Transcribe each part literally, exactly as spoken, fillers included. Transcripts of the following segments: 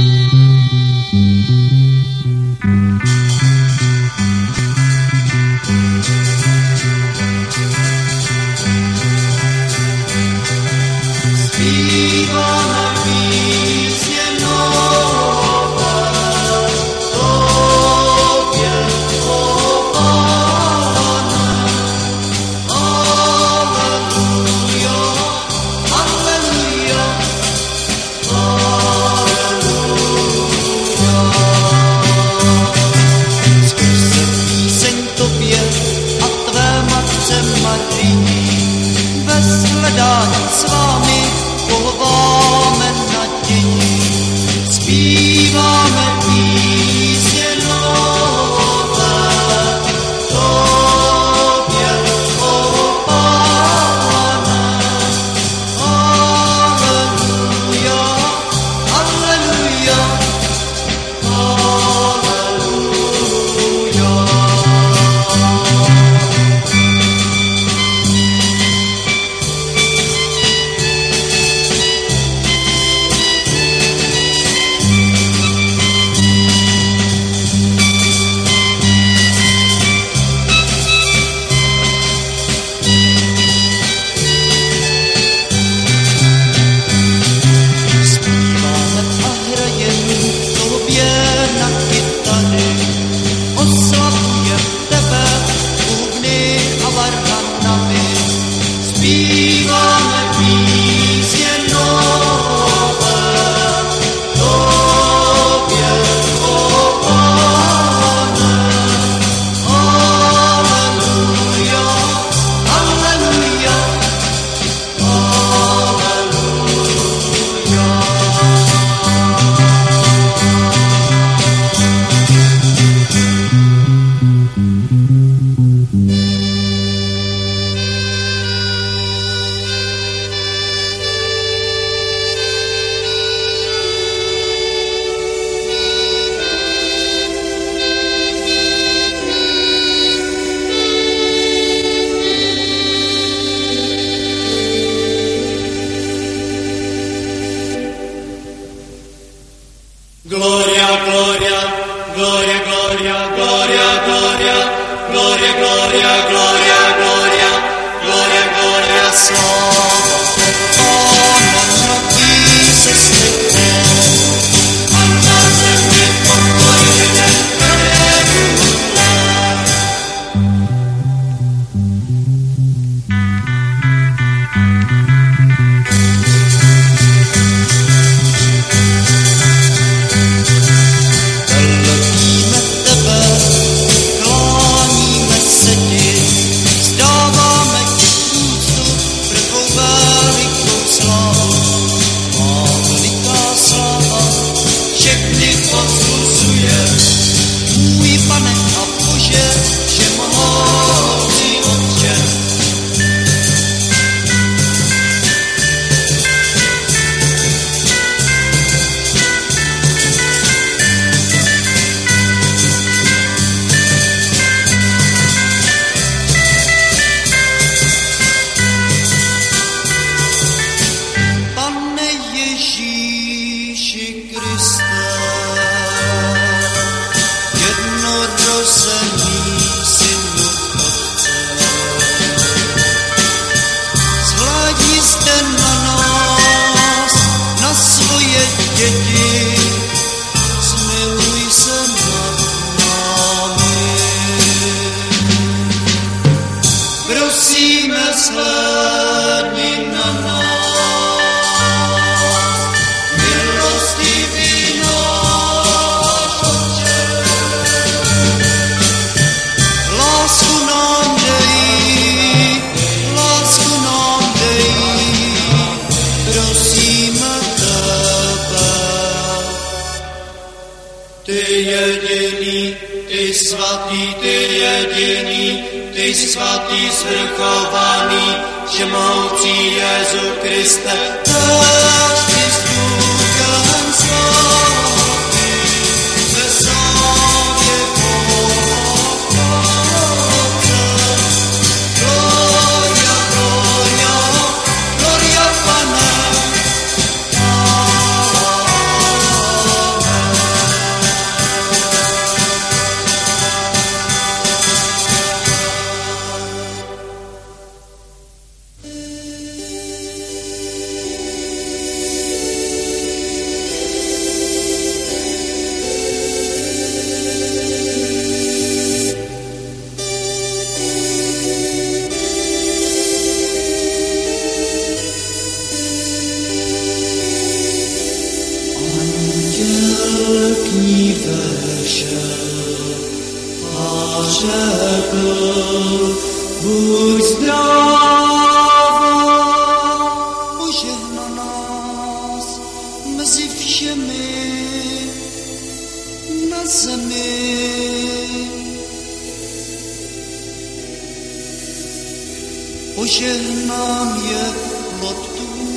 Gloria, k ní vešel a řekl, buď zdravá. Požehna nás mezi všemi na zemi. Požehnán je plod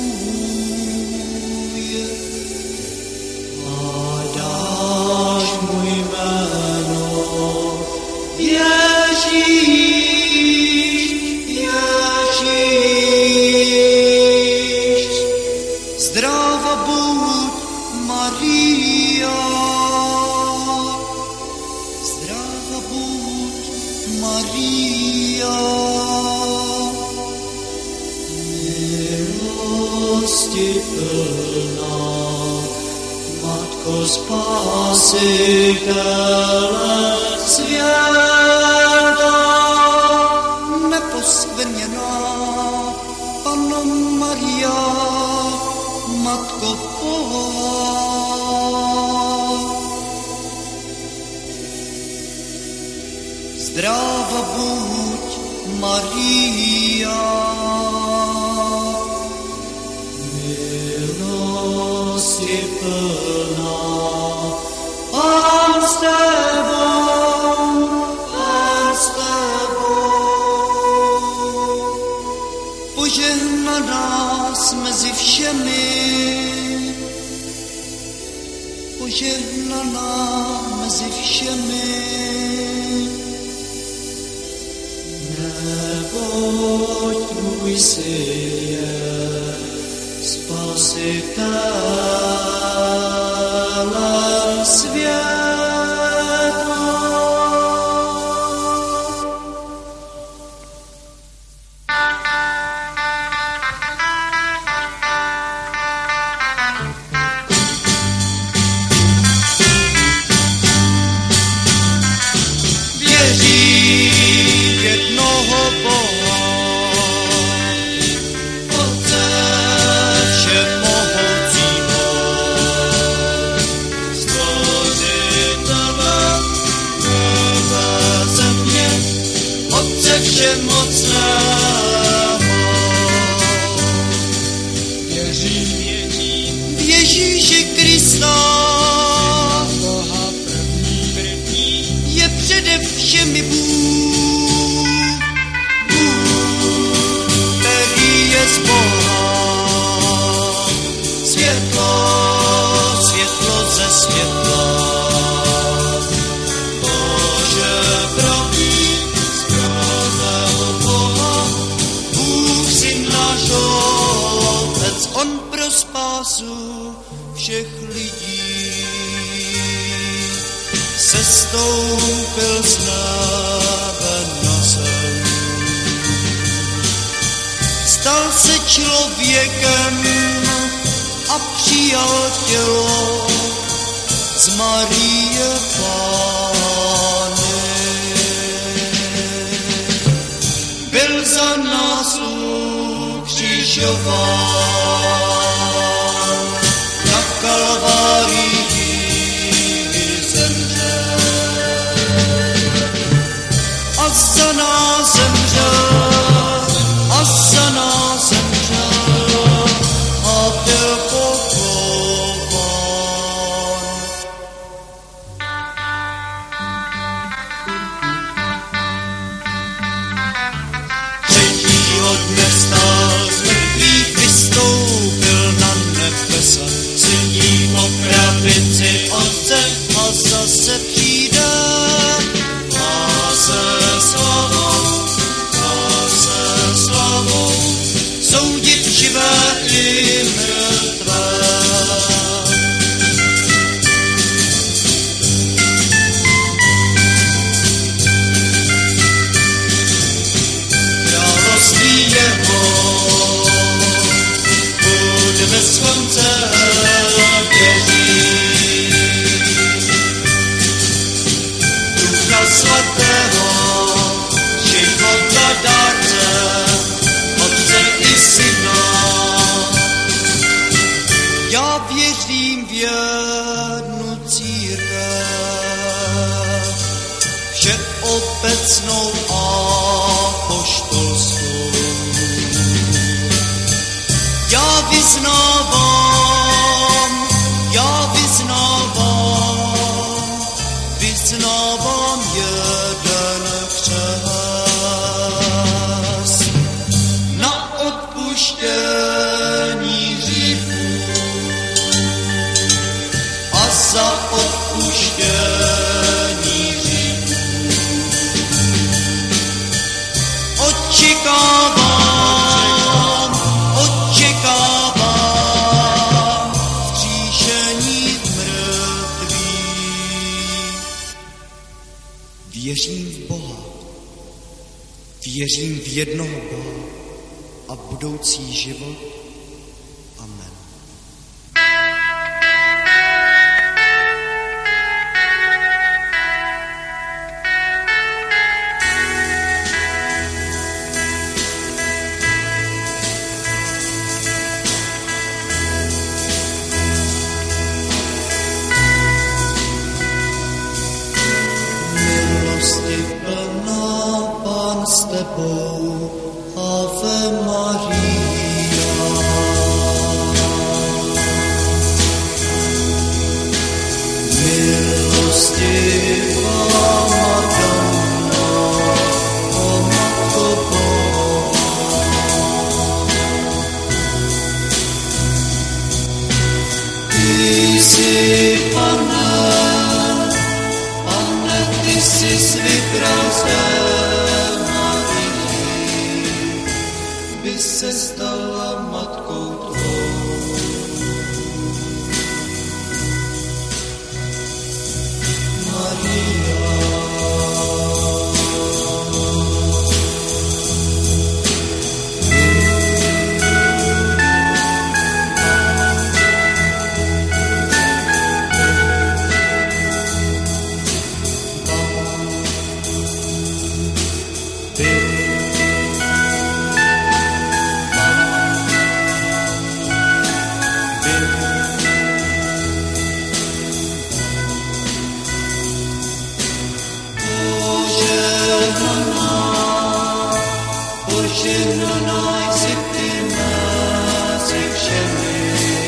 tvůj a dáš mu jméno Ježíš, Ježíš. Zdráva buď Maria, zdráva buď Maria. Milosti plná, Matko Spasitele světa, neposkvrněná Panno Maria, Matko Boha. Zdráva buď Maria, milosti plná, Pán s tebou, Pán s tebou. Požehnaná jsi mezi všemi, požehnaná mezi všemi. Neboť tvůj syn je Spasitelem světa. Všech lidí sestoupil z nebe na zem, stal se člověkem a přijal tělo z Marie Panny. Byl za nás ukřižován, Kalvárii zemřel a za nás zemřel a za nás zemřel a byl pochován. Třetího dne vstal z mrtvých, vystoupil na nebesa, sedí po pravici Otce a zase přijde. Má se slavou, má se slavou, soudit živé i mrtvé. Království jeho bude bez konce. obecnou apoštolskou. Já vyznávám, já vyznávám, vyznávám jeden křest na odpuštění hříchů a za odpuštění hříchů. Očekávám, očekávám vzkříšení mrtvých. Věřím v Boha, věřím v jednoho Boha a budoucí život. Amen. Milosti plná, Pán s tebou, Ave Maria. Milostivá Madonna, o Matko Božá. Ty jsi Panem, Pane, ty jsi vybral zem Marii, by se stala matkou tvou. Maria. Požehnaná jsi ty mezi všemi,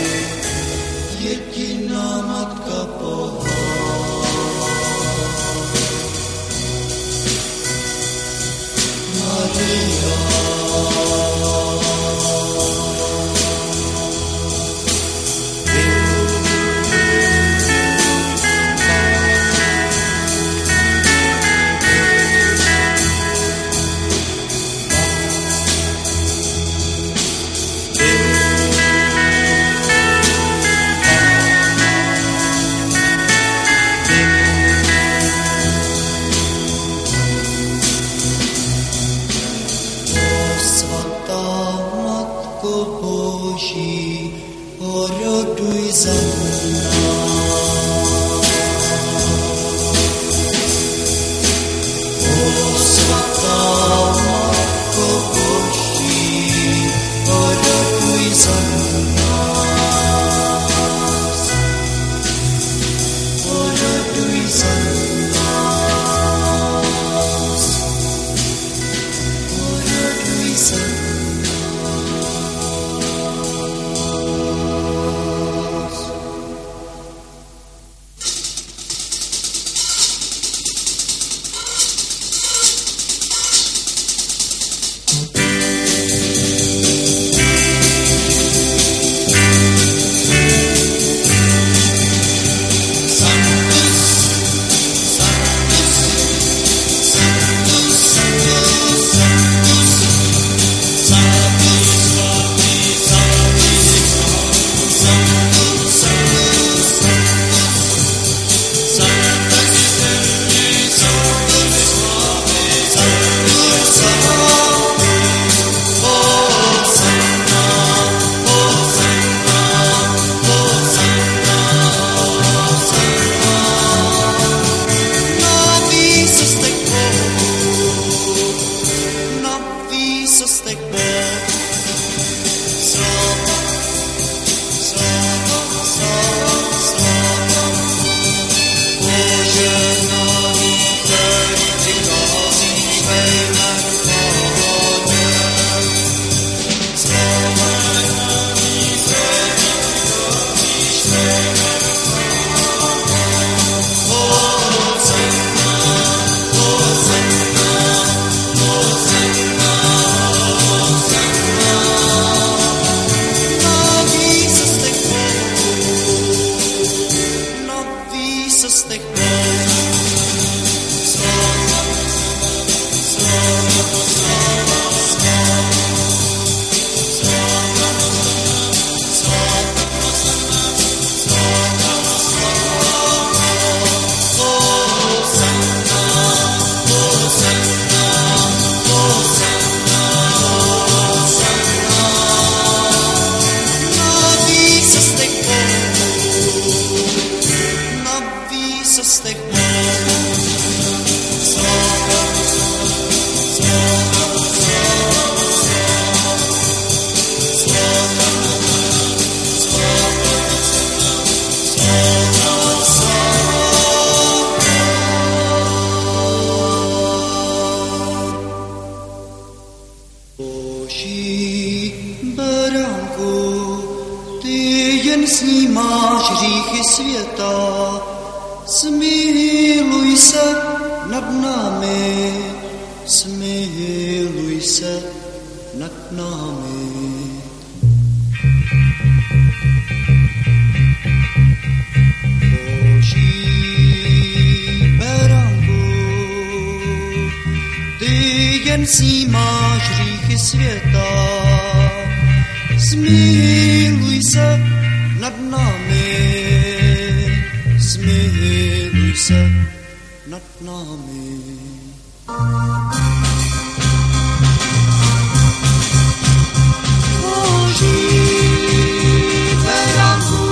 jediná Matka Boha. Maria. se z těch mou. Slova, slova, slova, slova. Snímáš hříchy světa, smiluj se nad námi, smiluj se nad námi. Boží beránku, ty jen snímáš hříchy světa, smiluj se nad námi, smiluj se nad námi. Boží beránku,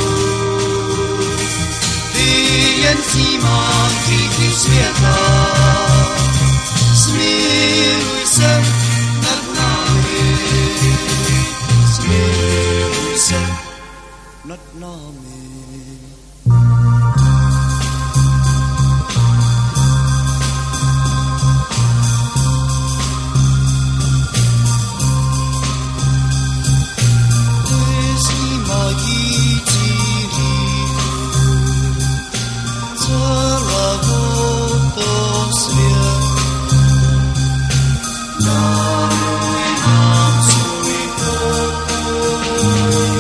ty jen snímáš hříchy světa, smiluj se nad námi, smiluj se nad námi. Ty snímající hříchu celého to svět, daruj nám svůj pokoj.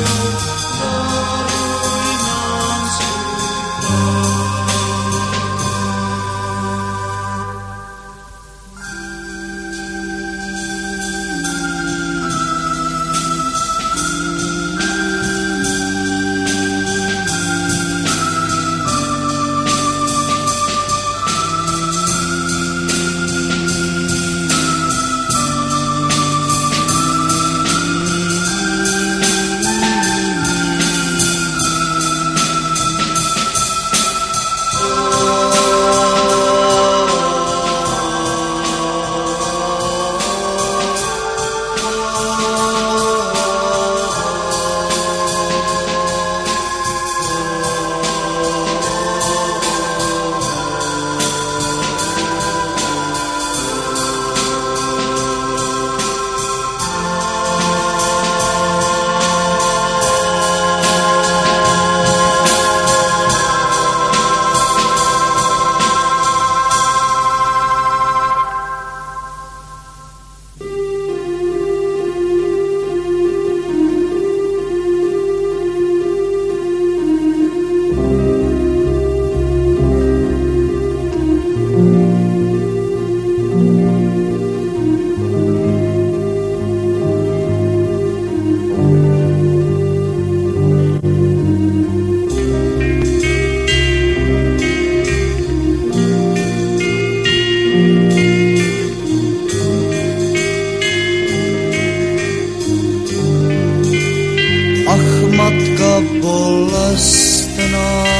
bolestná,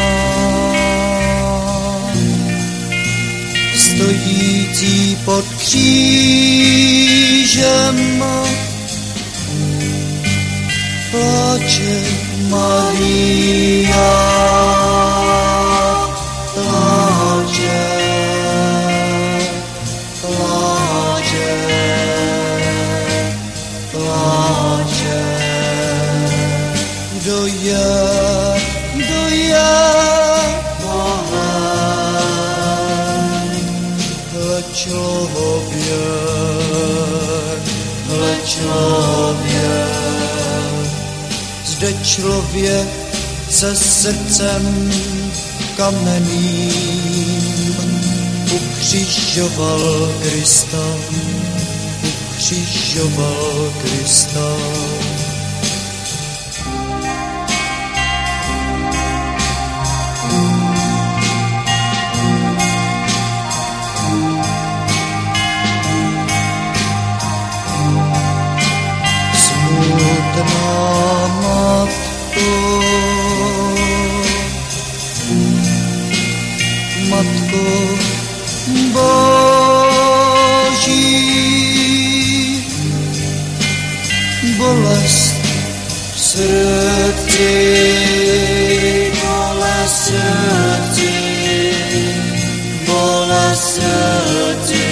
stojící pod křížem, pláče Maria, pláče, pláče, pláče. Kdo je, kdo je malý, hle člověk, hle člověk, zde člověk se srdcem kamenným ukřižoval Krista, ukřižoval Krista. Matko Boží, bolest v srdci, bolest v srdci, bolest v srdci,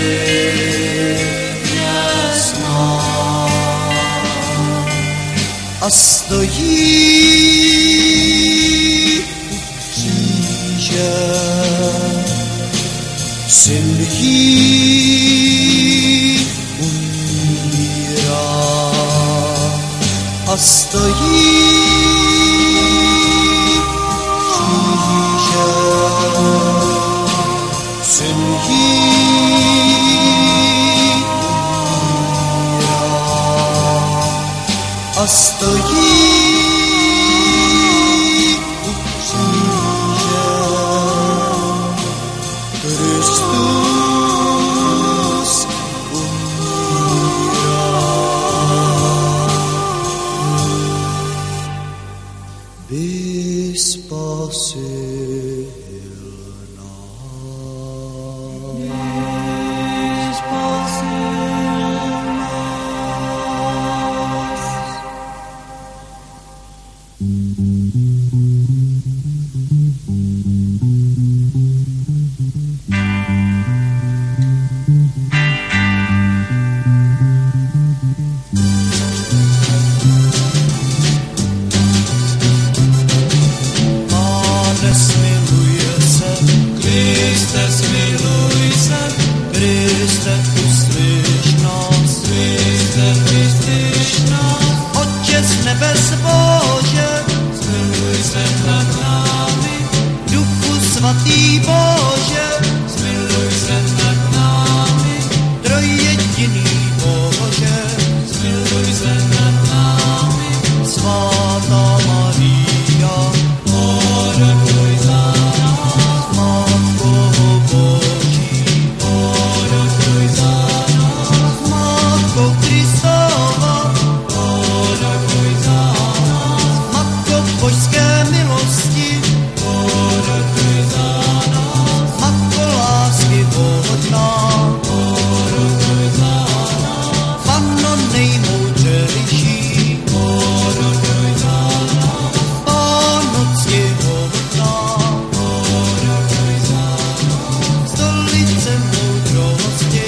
jasná. A stojí syn jí umírá a stojí kříže. Syn jí umírá a stojí Kristus umírá. Vyspasil nás. Vyspasil nás. Svatý Bože, zmiluj se nad námi, trojjediný Bože, zmiluj se nad námi, svatá Maria, oroduj za nás, Matko Boží, oroduj za nás, Matko Kristova, oroduj za nás, Matko božské milosti, oroduj za nás, Matko lásky hodná, oroduj za nás, Panno nejmoudřejší, oroduj za nás, Pánocti hodná, oroduj za nás, Stolice moudrosti,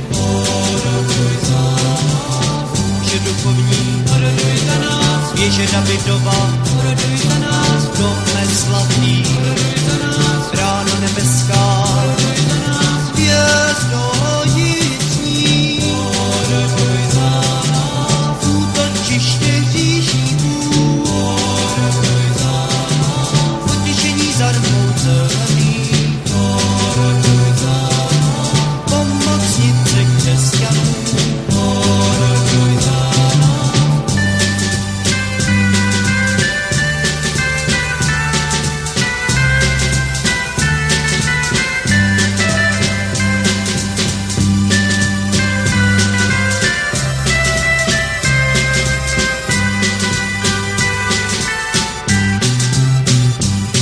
oroduj za nás, Muže duchovní, oroduj za nás, Věže Davidova, oroduj za nás, Dome slavný, oroduj za nás, Ráno nebeská, oroduj za nás, Hvězdo jícní, oroduj za nás, Útočiště hříšníků, oroduj za nás, Potěšení zarmoucený, oroduj za nás, Pomocnice křesťanů, oroduj za nás.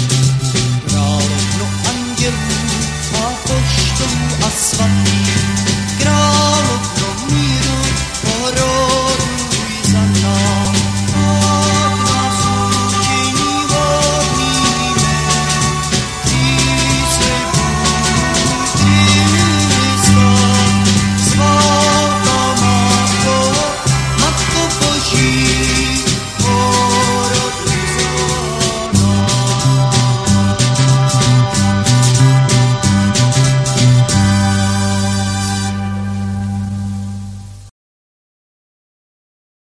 Královno andělů a poštolů a svatých,